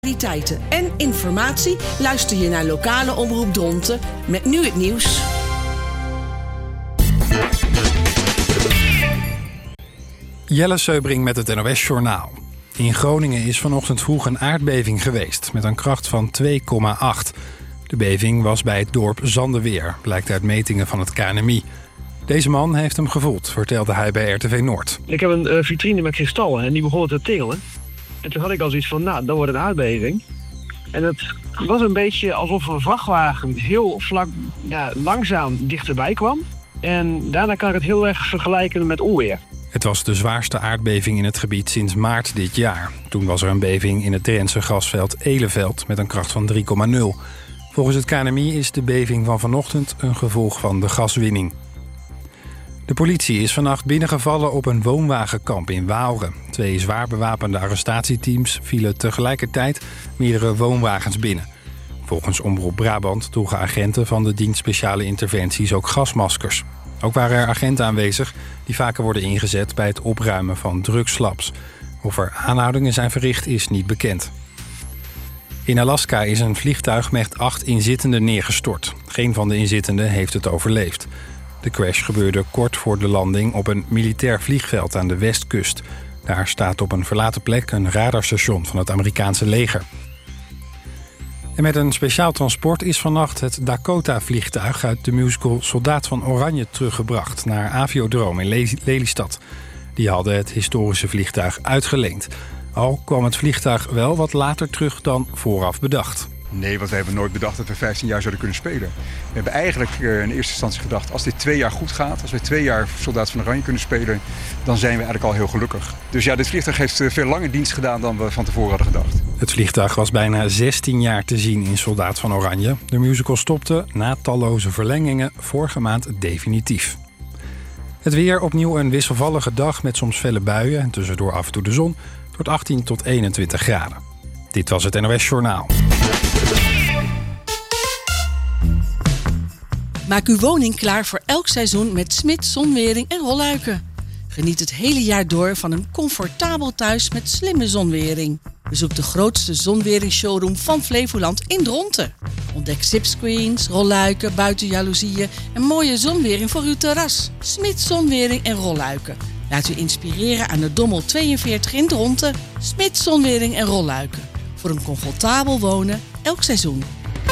en informatie luister je naar lokale omroep Dronten met nu het nieuws. Jelle Seubring met het NOS Journaal. In Groningen is vanochtend vroeg een aardbeving geweest met een kracht van 2,8. De beving was bij het dorp Zandeweer, blijkt uit metingen van het KNMI. Deze man heeft hem gevoeld, vertelde hij bij RTV Noord. Ik heb een vitrine met kristallen en die begon te tingelen. En toen had ik al zoiets van, dan wordt een aardbeving. En het was een beetje alsof een vrachtwagen heel langzaam dichterbij kwam. En daarna kan ik het heel erg vergelijken met onweer. Het was de zwaarste aardbeving in het gebied sinds maart dit jaar. Toen was er een beving in het Drentse gasveld Eleveld met een kracht van 3,0. Volgens het KNMI is de beving van vanochtend een gevolg van de gaswinning. De politie is vannacht binnengevallen op een woonwagenkamp in Waalre. 2 zwaar bewapende arrestatieteams vielen tegelijkertijd meerdere woonwagens binnen. Volgens Omroep Brabant droegen agenten van de dienst speciale interventies ook gasmaskers. Ook waren er agenten aanwezig die vaker worden ingezet bij het opruimen van drugslabs. Of er aanhoudingen zijn verricht is niet bekend. In Alaska is een vliegtuig met 8 inzittenden neergestort. Geen van de inzittenden heeft het overleefd. De crash gebeurde kort voor de landing op een militair vliegveld aan de westkust. Daar staat op een verlaten plek een radarstation van het Amerikaanse leger. En met een speciaal transport is vannacht het Dakota-vliegtuig uit de musical Soldaat van Oranje teruggebracht naar Aviodrome in Lelystad. Die hadden het historische vliegtuig uitgeleend. Al kwam het vliegtuig wel wat later terug dan vooraf bedacht. Nee, want we hebben nooit bedacht dat we 15 jaar zouden kunnen spelen. We hebben eigenlijk in eerste instantie gedacht, als dit 2 jaar goed gaat, als we 2 jaar Soldaat van Oranje kunnen spelen, dan zijn we eigenlijk al heel gelukkig. Dus ja, dit vliegtuig heeft veel langer dienst gedaan dan we van tevoren hadden gedacht. Het vliegtuig was bijna 16 jaar te zien in Soldaat van Oranje. De musical stopte na talloze verlengingen vorige maand definitief. Het weer, opnieuw een wisselvallige dag met soms felle buien en tussendoor af en toe de zon. Het wordt 18 tot 21 graden. Dit was het NOS Journaal. Maak uw woning klaar voor elk seizoen met Smits Zonwering en Rolluiken. Geniet het hele jaar door van een comfortabel thuis met slimme zonwering. Bezoek de grootste zonwering-showroom van Flevoland in Dronten. Ontdek zipscreens, rolluiken, buitenjaloezieën en mooie zonwering voor uw terras. Smits Zonwering en Rolluiken. Laat u inspireren aan de Dommel 42 in Dronten. Smits Zonwering en Rolluiken. Voor een comfortabel wonen elk seizoen.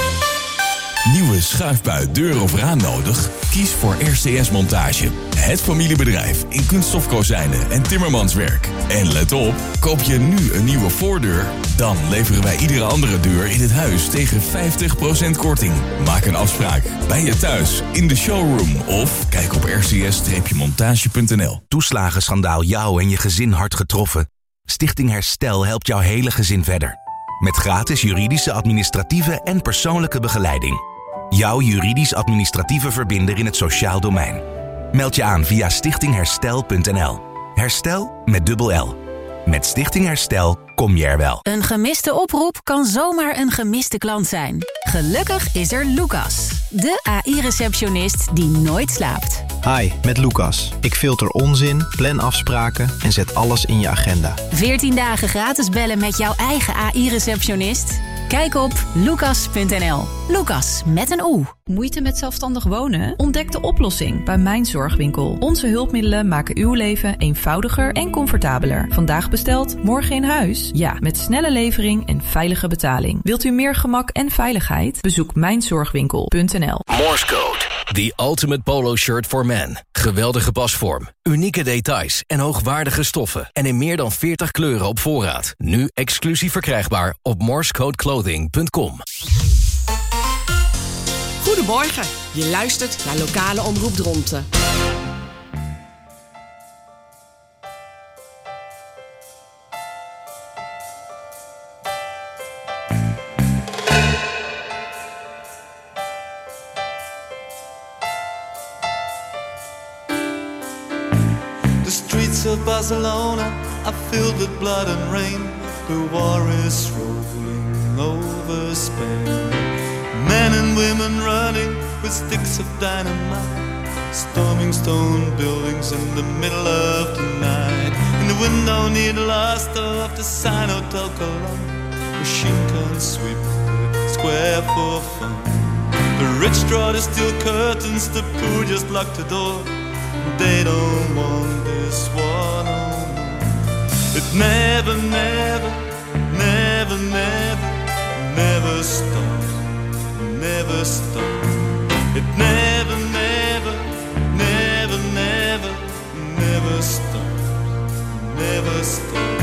Nieuwe schuifbui, deur of raam nodig? Kies voor RCS Montage. Het familiebedrijf in kunststofkozijnen en timmermanswerk. En let op, koop je nu een nieuwe voordeur, dan leveren wij iedere andere deur in het huis tegen 50% korting. Maak een afspraak bij je thuis, in de showroom of kijk op rcs-montage.nl. Toeslagenschandaal jou en je gezin hard getroffen? Stichting Herstel helpt jouw hele gezin verder. Met gratis juridische, administratieve en persoonlijke begeleiding. Jouw juridisch-administratieve verbinder in het sociaal domein. Meld je aan via stichtingherstel.nl. Herstel met dubbel L. Met Stichting Herstel kom je er wel. Een gemiste oproep kan zomaar een gemiste klant zijn. Gelukkig is er Lucas, de AI-receptionist die nooit slaapt. Hi, met Lucas. Ik filter onzin, plan afspraken en zet alles in je agenda. 14 dagen gratis bellen met jouw eigen AI-receptionist? Kijk op lucas.nl. Lucas met een O. Moeite met zelfstandig wonen? Ontdek de oplossing bij Mijn Zorgwinkel. Onze hulpmiddelen maken uw leven eenvoudiger en comfortabeler. Vandaag besteld, morgen in huis? Ja, met snelle levering en veilige betaling. Wilt u meer gemak en veiligheid? Bezoek mijnzorgwinkel.nl. Morse Code. The ultimate polo shirt for men. Geweldige pasvorm, unieke details en hoogwaardige stoffen. En in meer dan 40 kleuren op voorraad. Nu exclusief verkrijgbaar op morsecodeclothing.com. Goedemorgen, je luistert naar lokale omroep Dronten. The streets of Barcelona are filled with blood and rain. The war is rolling over Spain. Men and women running with sticks of dynamite, storming stone buildings in the middle of the night. In the window near the last of the Sign Hotel Colón, machine can sweep the square for fun. The rich draw the steel curtains, the poor just lock the door. They don't want this war no more. It never, never, never, never, never stops, never stops. It never, never, never, never, never stops, never stops.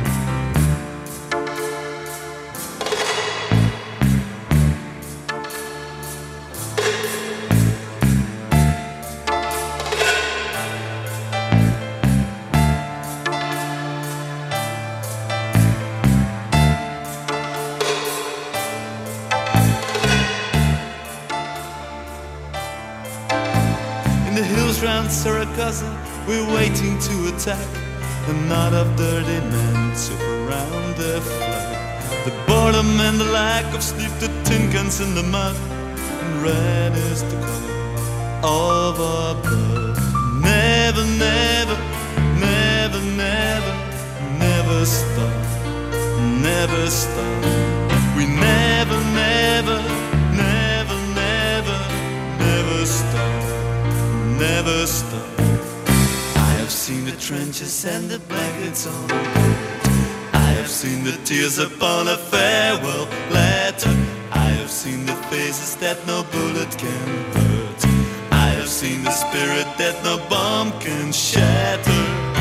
Round Saragossa, we're waiting to attack. A knot of dirty men surround their flag. The boredom and the lack of sleep, the tin cans in the mud, and red is the color of our blood. Never, never, never, never, never stop, never stop. We never, never, never, never, never stop, never stop. I have seen the trenches and the blankets on the bed. I have seen the tears upon a farewell letter. I have seen the faces that no bullet can hurt. I have seen the spirit that no bomb can shatter.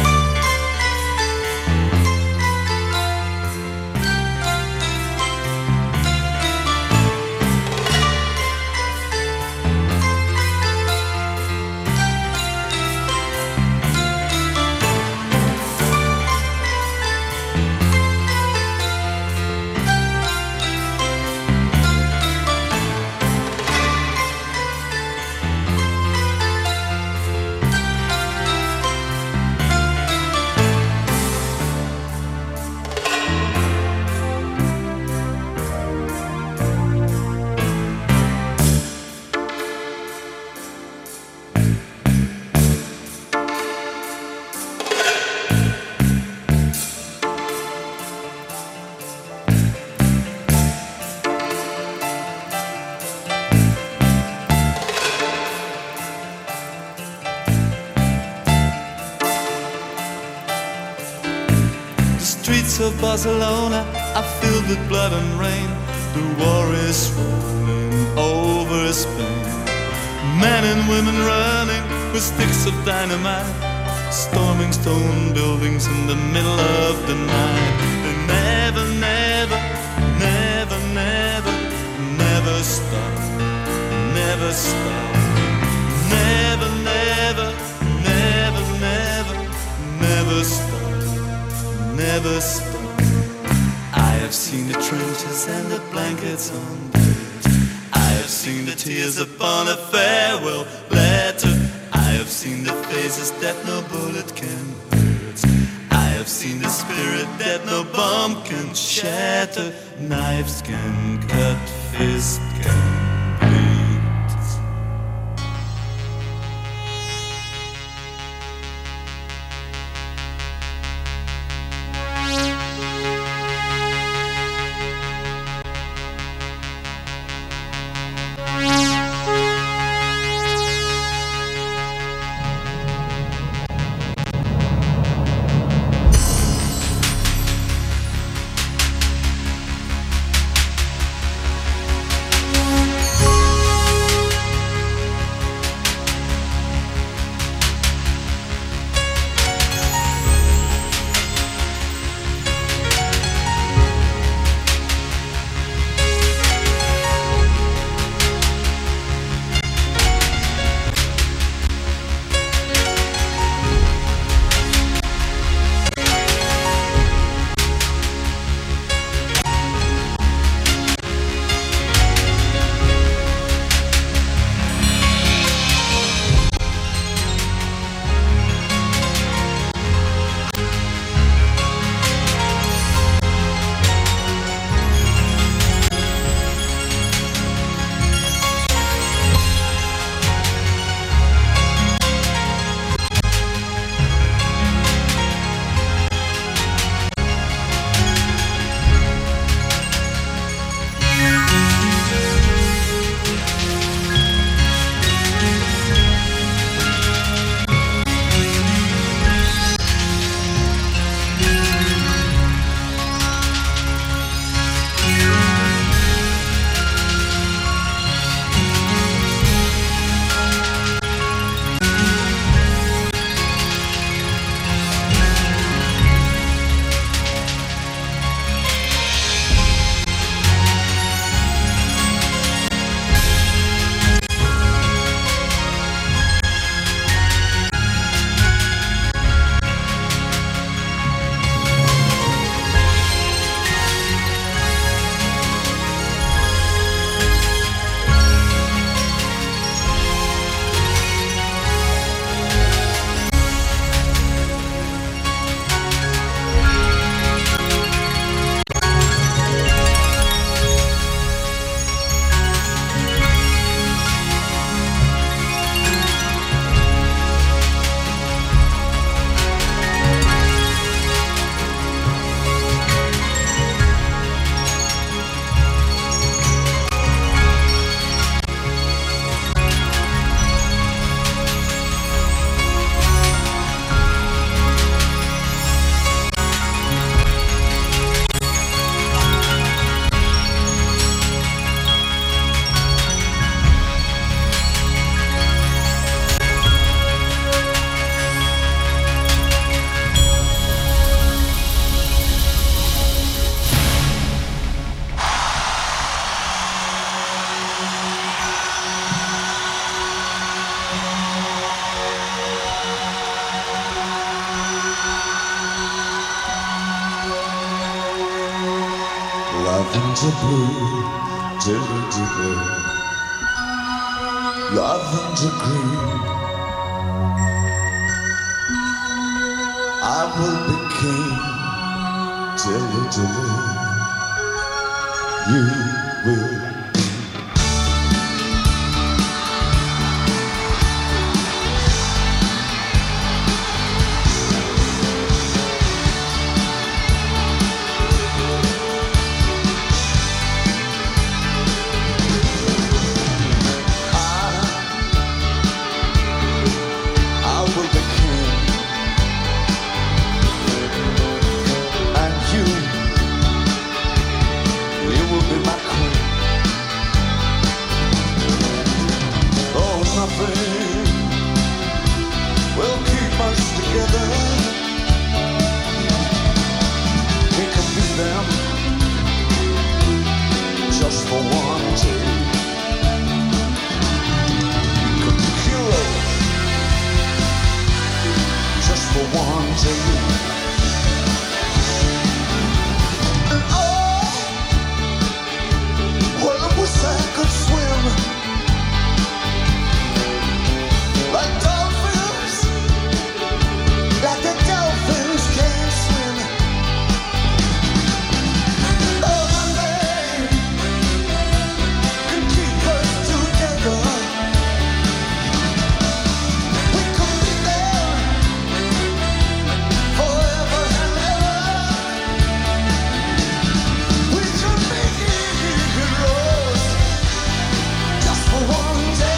Of Barcelona are filled with blood and rain. The war is rolling over Spain. Men and women running with sticks of dynamite, storming stone buildings in the middle of the night. They never, never, never, never, never stop, never stop. Never, never, never, never, never stop, never stop. I have seen the trenches and the blankets on bed. I have seen the tears upon a farewell letter. I have seen the faces that no bullet can hurt. I have seen the spirit that no bomb can shatter. Knives can cut, fists can bleed. water blue, dilly dilly, lavender green. I will be king, dilly dilly, you will. Will keep us together. We can be them just for one day. We could be heroes just for one day. And oh, well, I wish I could swim like dolphins, like the dolphins can swim. Oh, my man can keep us together. We could be there forever and ever. We could be heroes just for one day.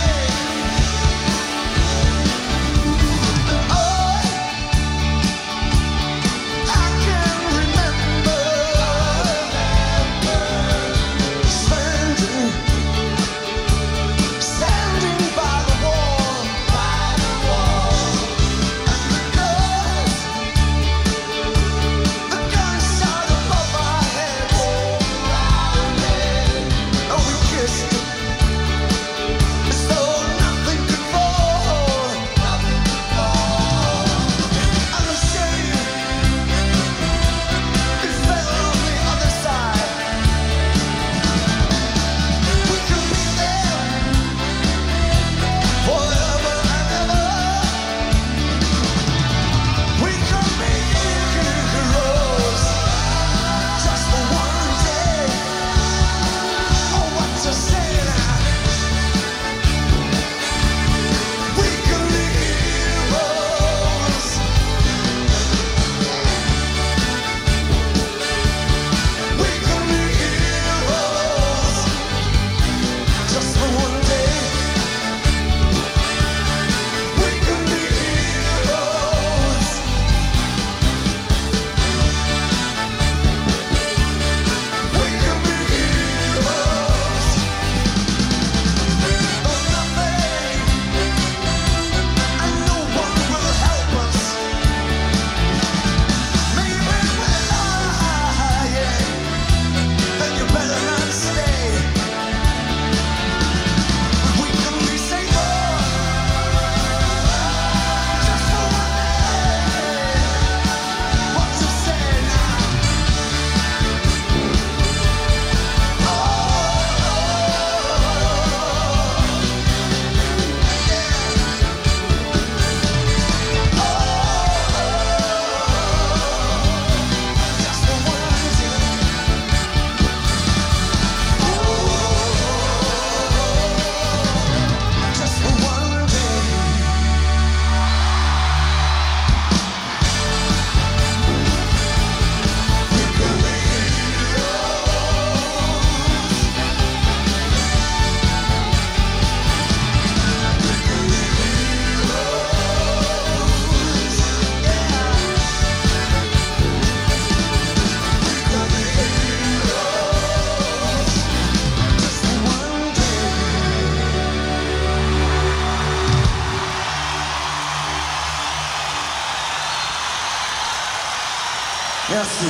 Merci.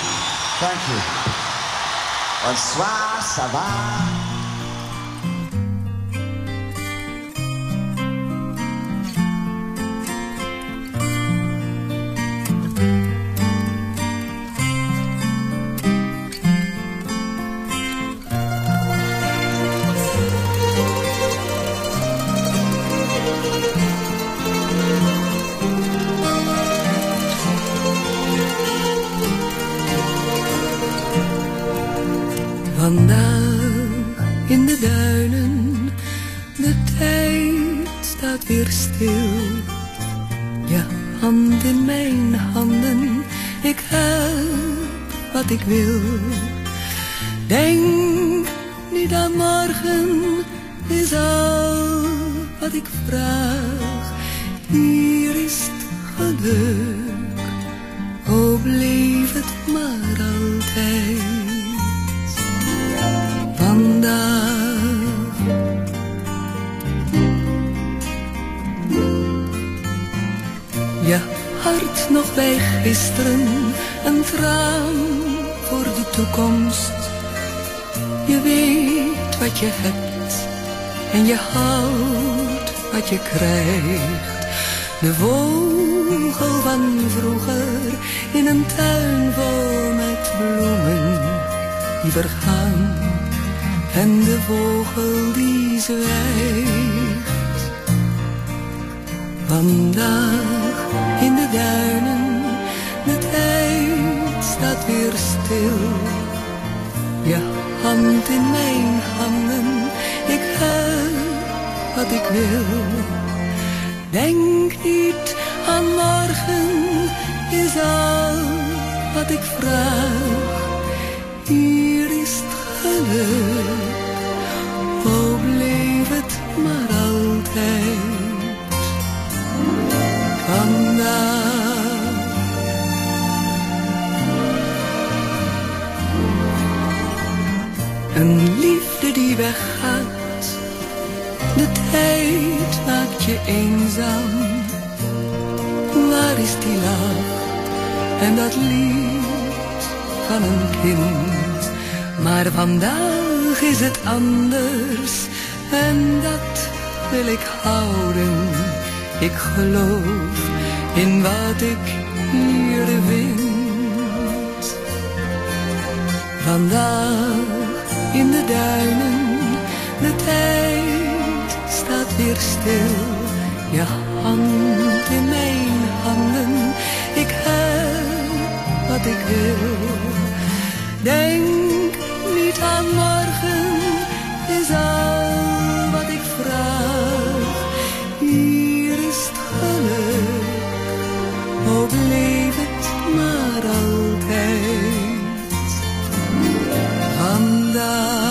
Thank you. Bonsoir, ça va? Vandaag in de duinen, de tijd staat weer stil. Je hand in mijn handen, ik heb wat ik wil. Denk niet aan morgen, is al wat ik vraag. Hier is het geluk, oh bleef het maar altijd. Vandaag je hart nog bij gisteren, een traan voor de toekomst. Je weet wat je hebt en je houdt wat je krijgt. De vogel van vroeger in een tuin vol met bloemen die vergaan en de vogel die zwijgt. Vandaag in de duinen, de tijd staat weer stil. Je hand in mijn handen, ik heb wat ik wil. Denk niet aan morgen, is al wat ik vraag. Hier is het geluk, oh bleef het maar altijd. Vandaag een liefde die weggaat, de tijd maakt je eenzaam. Waar is die lach en dat lied van een kind? Maar vandaag is het anders en dat wil ik houden. Ik geloof in wat ik hier vind. Vandaag in de duinen, de tijd staat weer stil. Je hand in mijn handen, ik heb wat ik wil. Denk niet aan morgen, is al wat ik vraag. Hier is het geluk, oh bleef het maar altijd. Vandaag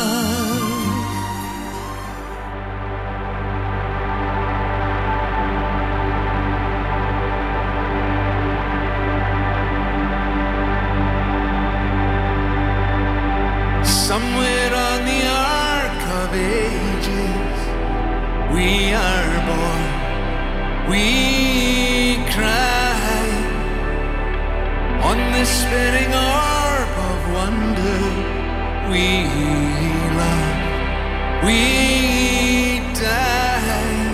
somewhere on the arc of ages, we are born, we cry on the spinning orb of wonder. We love, we die.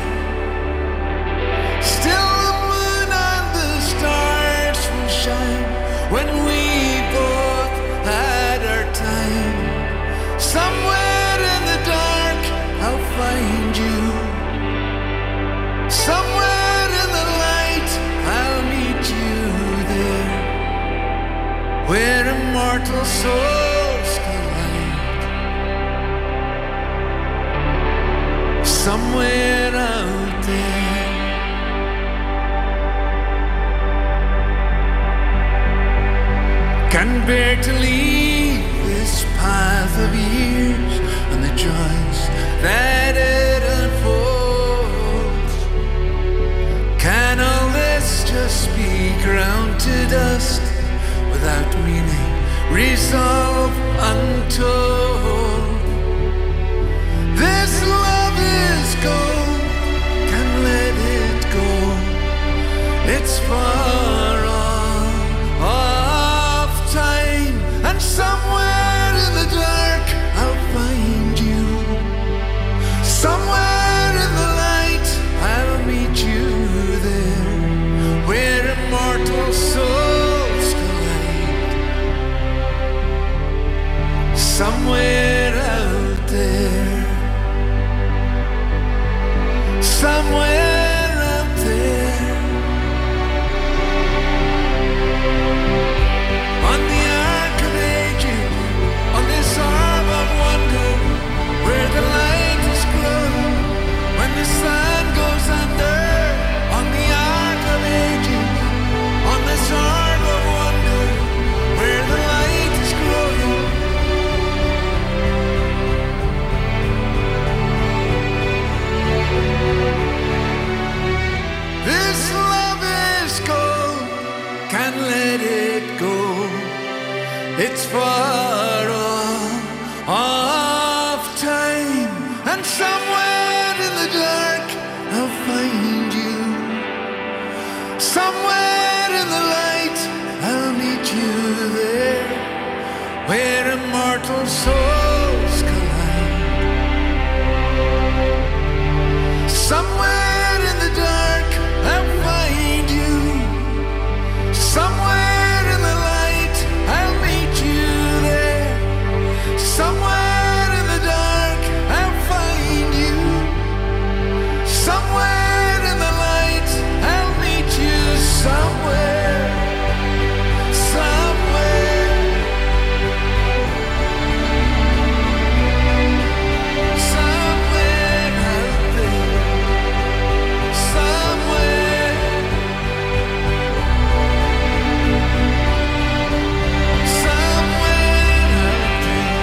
Still the moon and the stars will shine when we both had our time. Somewhere in the dark I'll find you. Somewhere in the light I'll meet you there, where immortal souls collide. Somewhere out there. Can bear to leave this path of years and the joys that it unfolds. Can all this just be ground to dust without meaning, resolve untold? This love is gold, can let it go. It's far off time, and somewhere in the dark I'll find you. Somewhere in the light I'll meet you there, where immortal souls collide. Somewhere souls collide. Somewhere in the dark I'll find you. Somewhere in the light I'll meet you there. Somewhere in the dark I'll find you. Somewhere in the light I'll meet you. Somewhere, somewhere, somewhere out there, somewhere, somewhere out there.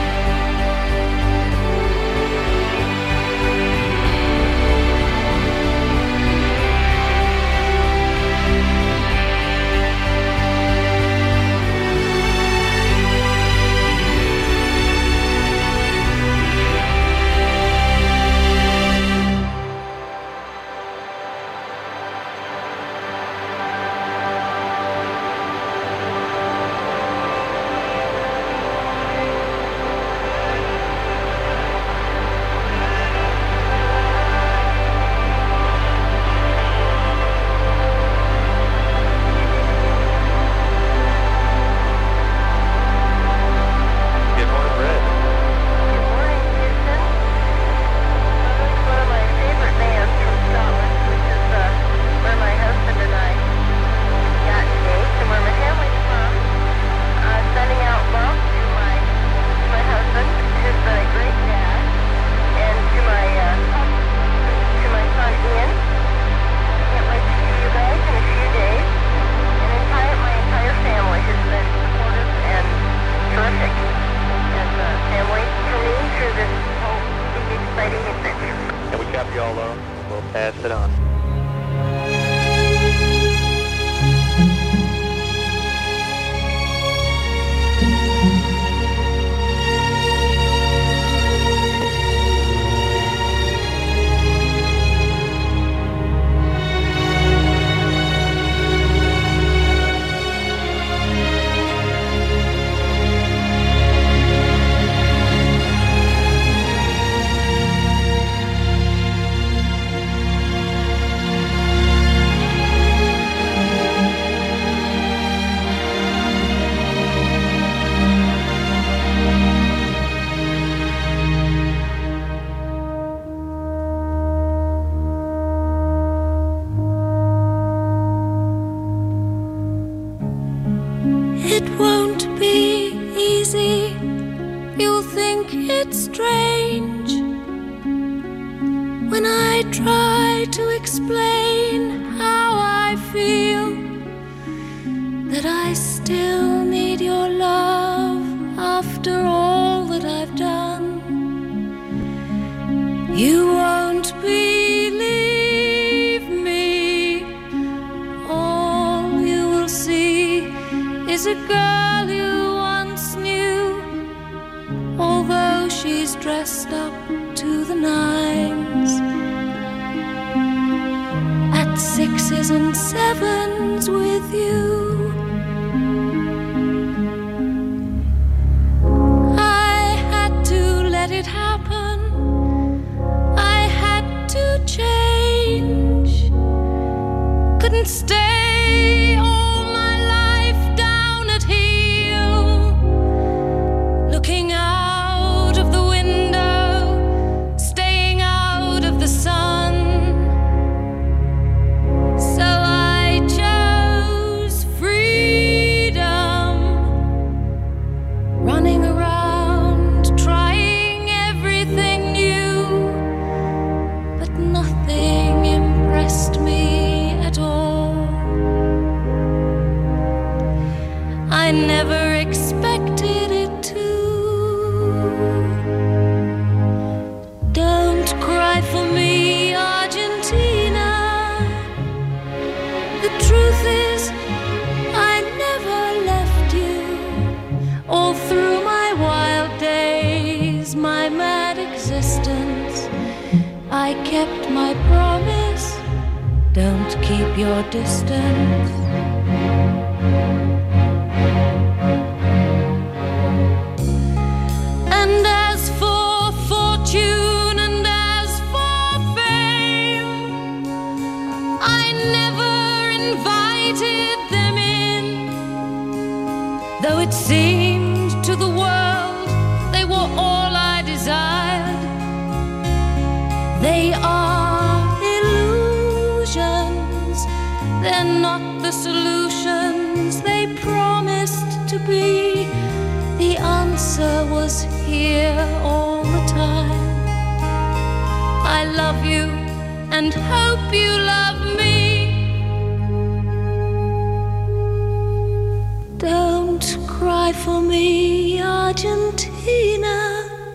It won't be easy. You'll think it's strange when I try to explain how I feel, that I still need your love after all that I've done. You won't believe me. All you will see is a girl you once knew, although she's dressed up to the nines, at 6s and 7s with you. I had to let it happen. I had to change. Couldn't stay all my life down at heel, looking out of the window, staying out of the sun. So I chose freedom, running around, trying everything new, but nothing impressed me at all. I never expected it to. Don't cry for me, Argentina. The truth is, I never left you. All through my wild days, my mad existence, I kept my promise. Don't keep your distance. was here all the time. I love you and hope you love me. Don't cry for me, Argentina.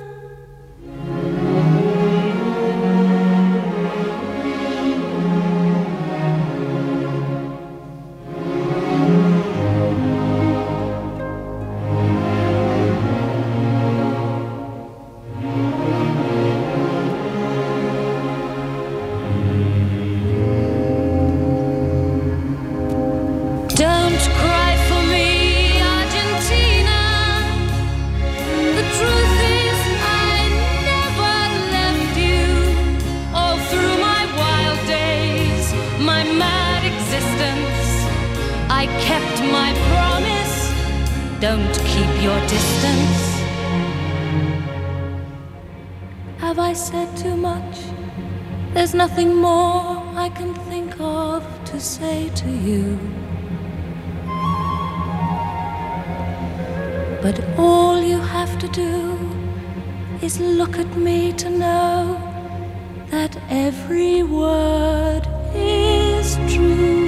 Don't keep your distance. Have I said too much? There's nothing more I can think of to say to you. But all you have to do is look at me to know that every word is true.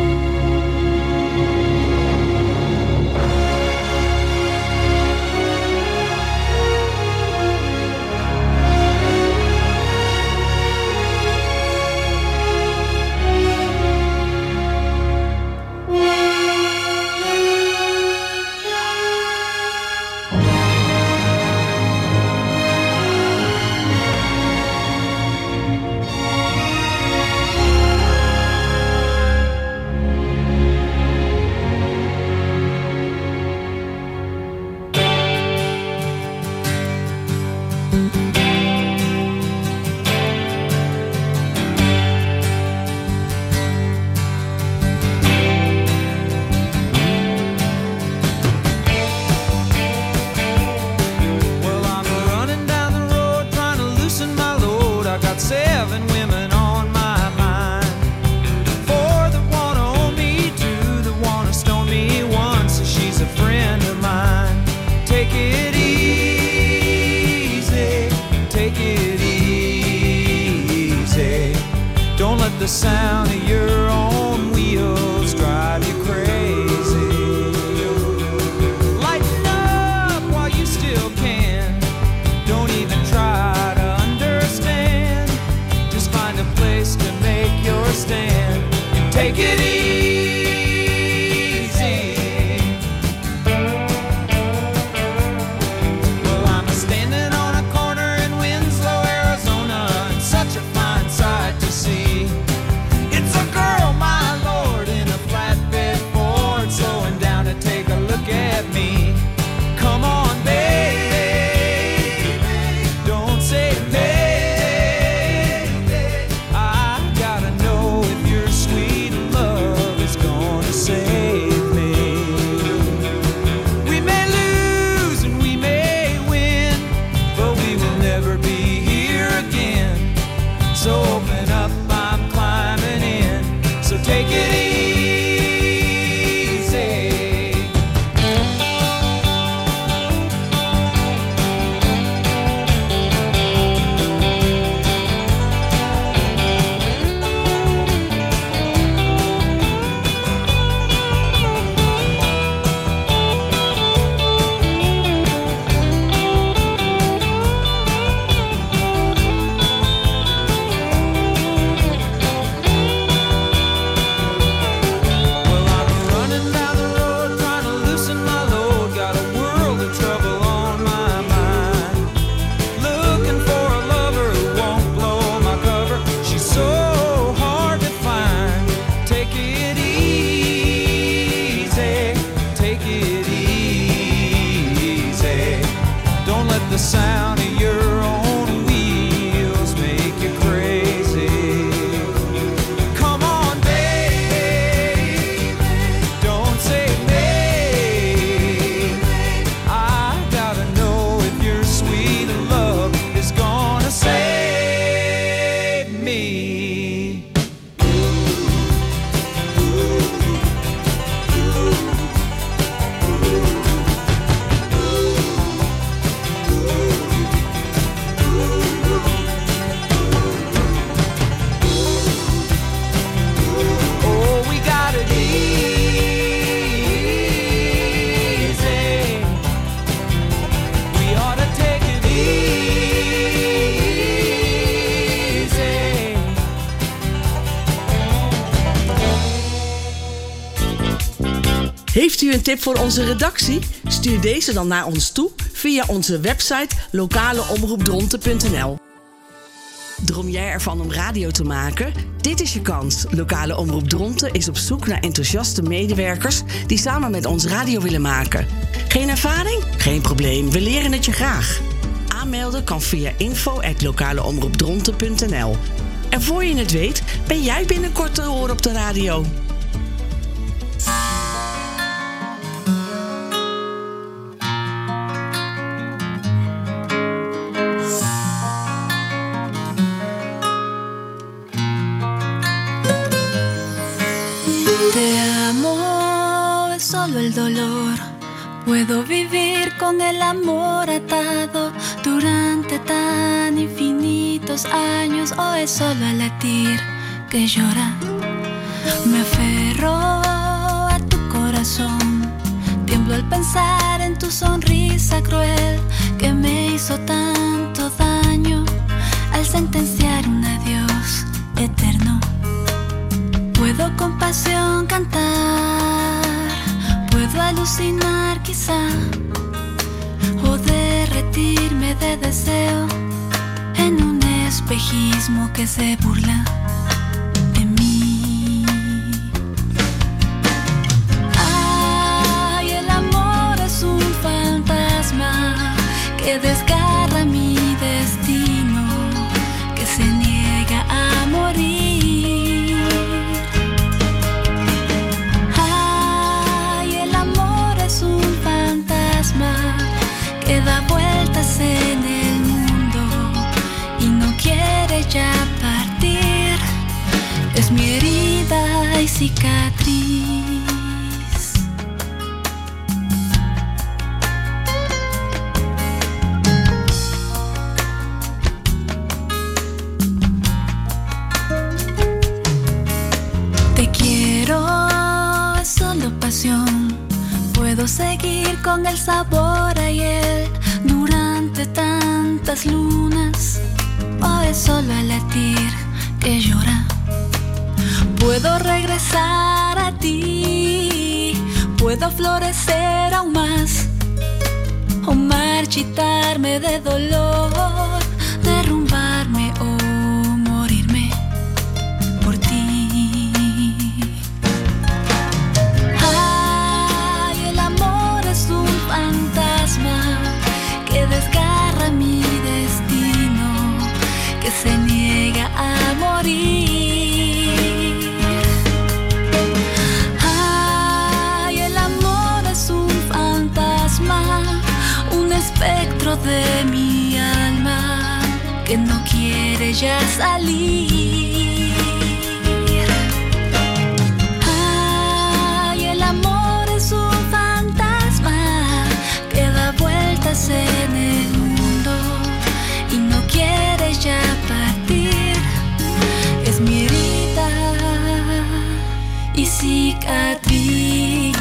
The sound of your own wheels drive you crazy. Lighten up while you still can. Don't even try to understand. Just find a place to make your stand and take it easy. Well, I'm standing on a corner in Winslow, Arizona, and such a fine sight to see. Heeft u een tip voor onze redactie? Stuur deze dan naar ons toe via onze website lokaleomroepdronten.nl. Droom jij ervan om radio te maken? Dit is je kans. Lokale Omroep Dronten is op zoek naar enthousiaste medewerkers die samen met ons radio willen maken. Geen ervaring? Geen probleem, we leren het je graag. Aanmelden kan via info@lokaleomroepdronten.nl. En voor je het weet, ben jij binnenkort te horen op de radio. El dolor. Puedo vivir con el amor atado durante tan infinitos años, o es solo el latir que llora. Me aferro a tu corazón, tiemblo al pensar en tu sonrisa cruel que me hizo tanto daño al sentenciar un adiós eterno. Puedo con pasión cantar, puedo alucinar quizá, o derretirme de deseo en un espejismo que se burla de mí. Ay, el amor es un fantasma que desgarra mi destino, que se niega a morir. Que da vueltas en el mundo y no quiere ya partir. Es mi herida y cicatriz. Te quiero, es solo pasión. Puedo seguir con el sabor a hiel durante tantas lunas, o es solo el latir que llora. Puedo regresar a ti, puedo florecer aún más, o marchitarme de dolor, derrumbarme o morirme por ti. Que desgarra mi destino, que se niega a morir. Ay, el amor es un fantasma, un espectro de mi alma que no quiere ya salir. Ay, el amor es un fantasma que da vueltas en el mundo y no quiere ya partir. Es mi herida y cicatriz.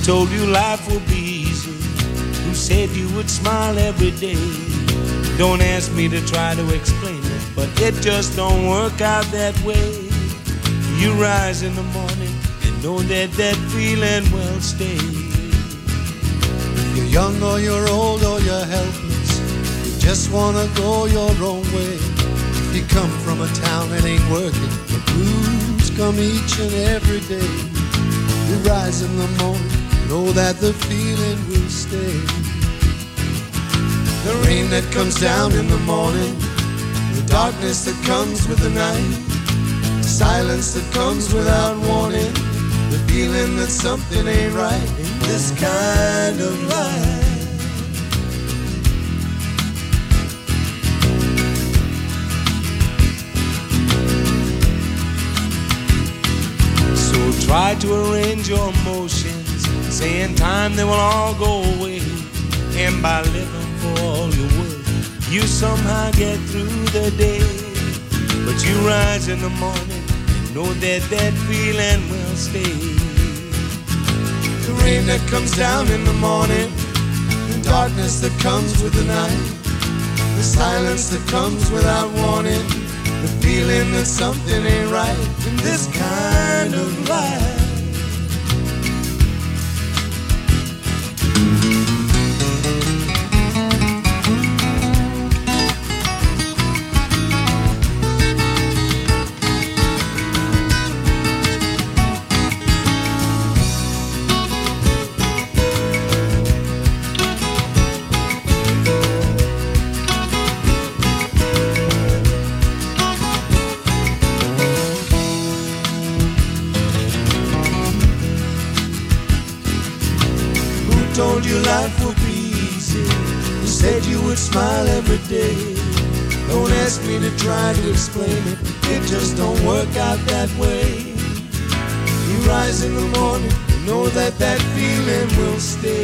told you life would be easy? Who said you would smile every day? Don't ask me to try to explain it, but it just don't work out that way. You rise in the morning and know that that feeling will stay. You're young or you're old or you're helpless, you just wanna go your own way. You come from a town that ain't working, the blues come each and every day. You rise in the morning, know that the feeling will stay. The rain that comes down in the morning, the darkness that comes with the night, the silence that comes without warning, the feeling that something ain't right in this kind of life. Try to arrange your emotions, say in time they will all go away. And by living for all you're worth, you somehow get through the day. But you rise in the morning and know that that feeling will stay. The rain that comes down in the morning, the darkness that comes with the night, the silence that comes without warning, the feeling that something ain't right in this kind of life. Told you life would be easy, you said you would smile every day. Don't ask me to try to explain it, it just don't work out that way. You rise in the morning and know that that feeling will stay.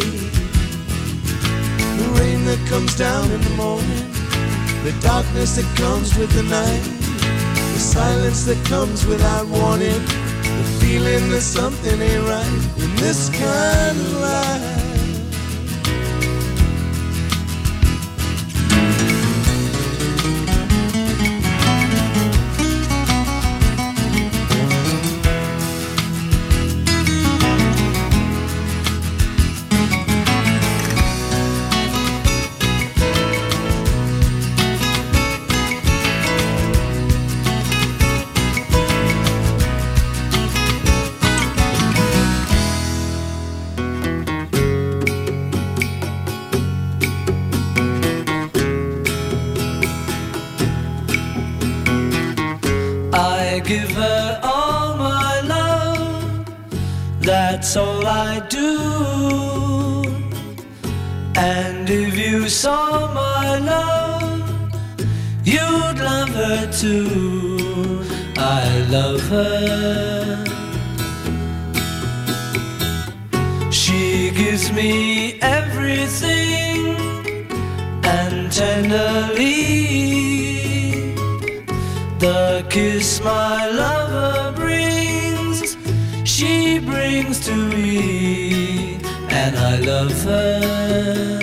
The rain that comes down in the morning, the darkness that comes with the night, the silence that comes without warning, the feeling that something ain't right in this kind of life. Give her all my love, that's all I do. And if you saw my love, you'd love her too. I love her. She gives me everything, and tenderly the kiss my lover brings, she brings to me, and I love her.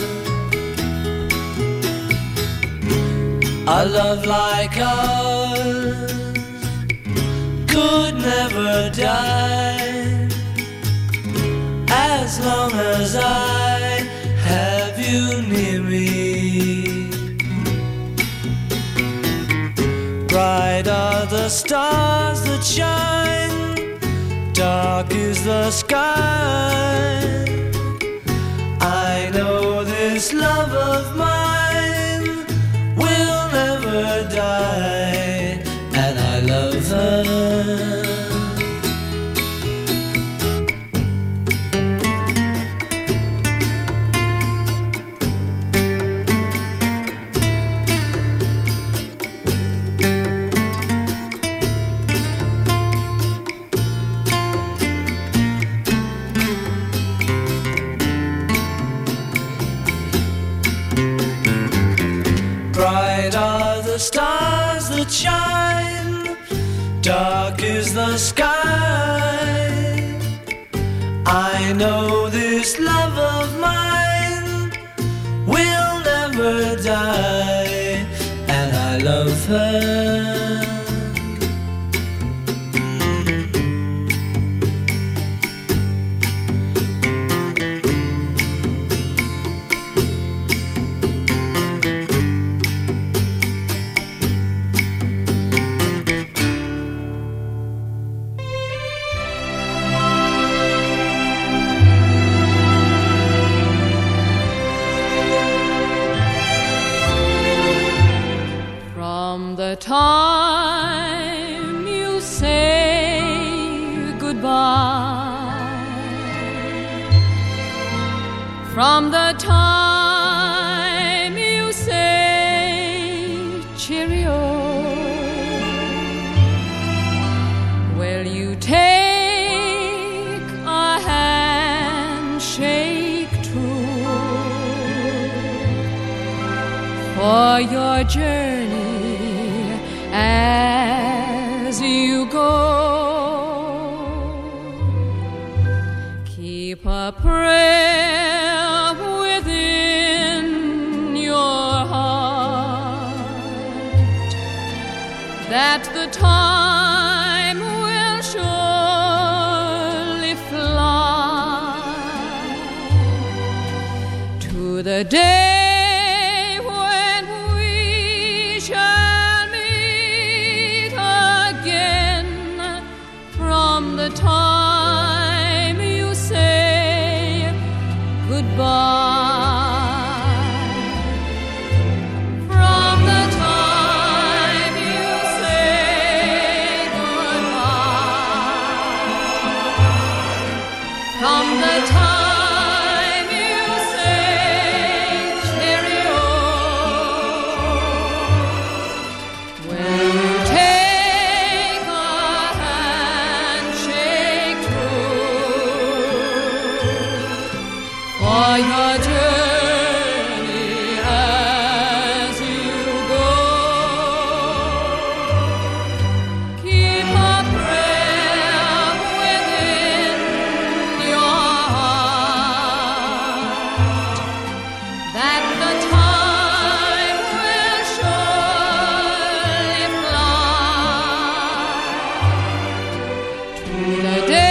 A love like ours could never die, as long as I have you near me. Bright are the stars that shine, dark is the sky. I know this love of mine will never die, and I love her. Bright are the stars that shine, dark is the sky. I know this love of mine will never die, and I love her. The time you say goodbye, from the time you say cheerio, will you take a handshake too for your journey as you go? Keep a prayer within your heart that the time will surely fly to the day the time you say goodbye. From the time you say goodbye, from the time you say cheerio, will you take a handshake for your journey as you go? Keep a prayer within your heart that the time will surely fly to the day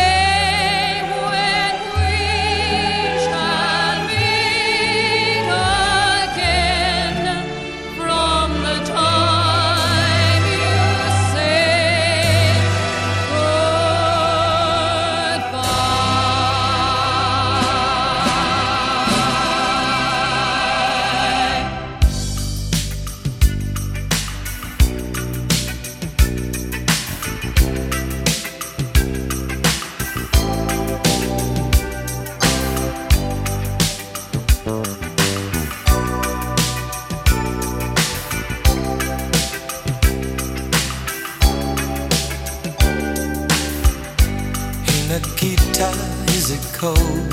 Nikita, is it cold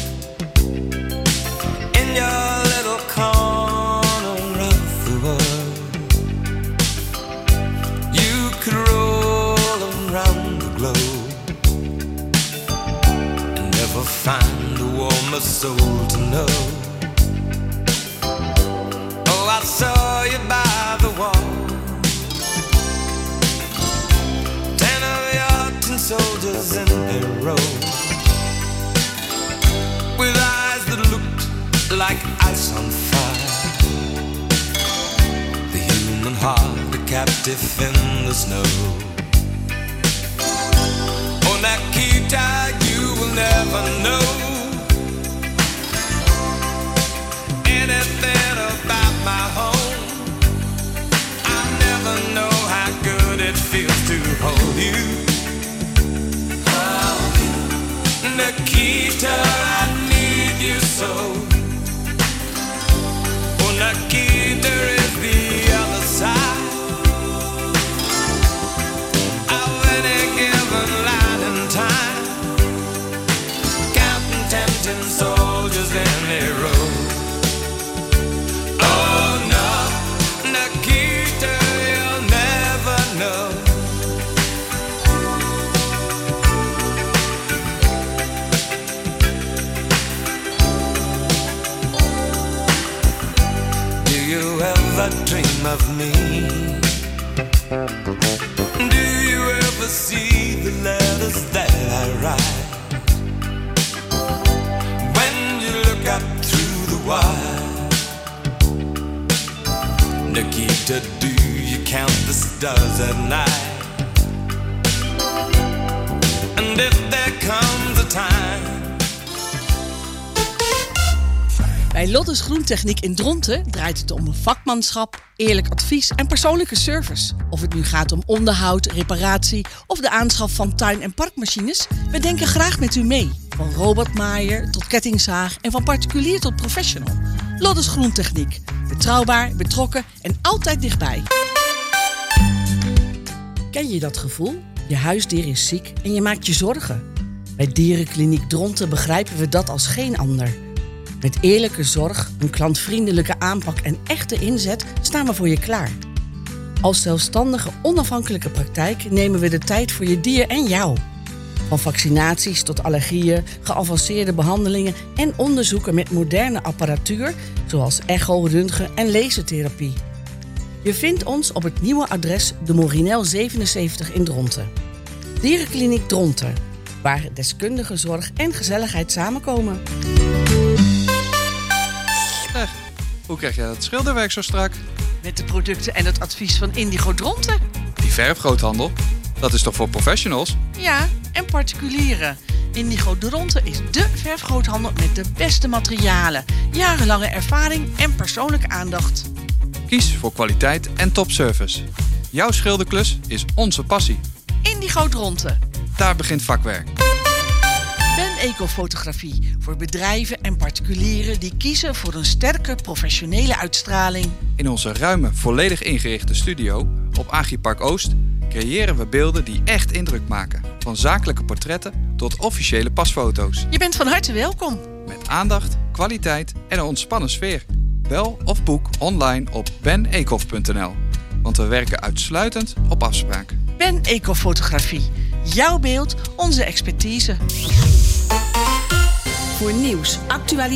in your little corner of the world? You could roll around the globe and never find a warmer soul to know. Oh, I saw you by the wall, 10 of your tin soldiers in a row, with eyes that looked like ice on fire. The human heart, a captive in the snow. Oh, Nikita, you will never know anything about my home. I never know how good it feels to hold you. Nikita, I need you so. Oh, Nikita is the other side of any given line in time, counting tempting soldiers in a row. Oh no, Nikita, you'll never know. of me. Do you ever see the letters that I write? When you look up through the wire, Nikita, do you count the stars at night? And if there comes a time. Bij Lottes Groentechniek in Dronten draait het om vakmanschap, eerlijk advies en persoonlijke service. Of het nu gaat om onderhoud, reparatie of de aanschaf van tuin- en parkmachines, we denken graag met u mee. Van robotmaaier tot kettingzaag en van particulier tot professional. Lottes Groentechniek. Betrouwbaar, betrokken en altijd dichtbij. Ken je dat gevoel? Je huisdier is ziek en je maakt je zorgen. Bij Dierenkliniek Dronten begrijpen we dat als geen ander. Met eerlijke zorg, een klantvriendelijke aanpak en echte inzet staan we voor je klaar. Als zelfstandige, onafhankelijke praktijk nemen we de tijd voor je dier en jou. Van vaccinaties tot allergieën, geavanceerde behandelingen en onderzoeken met moderne apparatuur, zoals echo, röntgen en lasertherapie. Je vindt ons op het nieuwe adres de Morinel 77 in Dronten. Dierenkliniek Dronten, waar deskundige zorg en gezelligheid samenkomen. Hoe krijg jij dat schilderwerk zo strak? Met de producten en het advies van Indigo Dronten. Die verfgroothandel, dat is toch voor professionals? Ja, en particulieren. Indigo Dronten is dé verfgroothandel met de beste materialen, jarenlange ervaring en persoonlijke aandacht. Kies voor kwaliteit en topservice. Jouw schilderklus is onze passie. Indigo Dronten. Daar begint vakwerk. Ben Ecofotografie voor bedrijven en particulieren die kiezen voor een sterke professionele uitstraling. In onze ruime, volledig ingerichte studio op Agripark Oost creëren we beelden die echt indruk maken. Van zakelijke portretten tot officiële pasfoto's. Je bent van harte welkom. Met aandacht, kwaliteit en een ontspannen sfeer. Bel of boek online op benecof.nl. Want we werken uitsluitend op afspraak. Ben Ecofotografie. Jouw beeld, onze expertise. Voor nieuws, actualiteit.